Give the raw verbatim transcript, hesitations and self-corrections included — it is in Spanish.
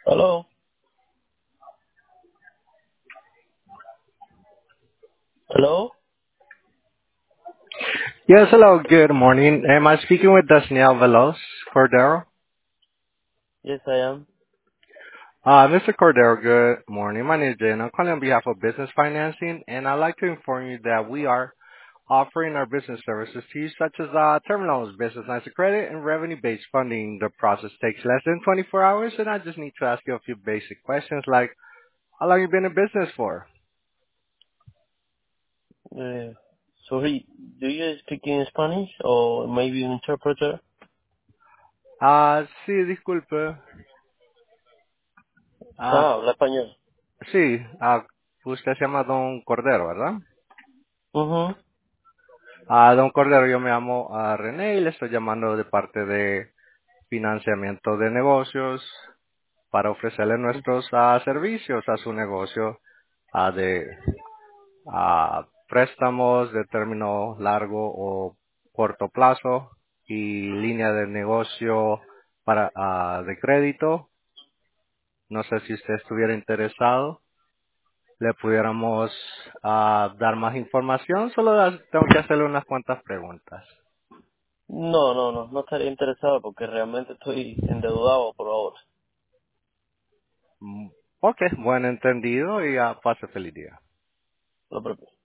Hello. Hello. Yes, hello. Good morning. Am I speaking with Daniel Veloz Cordero? Yes, I am. Uh, Mister Cordero, good morning. My name is Jay, and I'm calling on behalf of Business Financing, and I'd like to inform you that we are offering our business services to you, such as uh, term loans, business lines of credit, and revenue-based funding. The process takes less than twenty-four hours, and I just need to ask you a few basic questions, like how long you been in business for? Uh, sorry, do you speak in Spanish or maybe an interpreter? Ah, sí, disculpe. Ah, Ah, habla español. sí, ah, usted se llama Don Cordero, ¿verdad? Mhm. Ah, don Cordero, yo me llamo ah, René y le estoy llamando de parte de financiamiento de negocios para ofrecerle nuestros ah, servicios a su negocio ah, de ah, préstamos de término largo o corto plazo y línea de negocio para ah, de crédito. No sé si usted estuviera interesado, le pudiéramos ah, dar más información. Solo das- tengo que hacerle unas cuantas preguntas. No, no, no, no estaría interesado porque realmente estoy endeudado por ahora. Mm, Ok, buen entendido y ah, pase feliz día. Lo propio.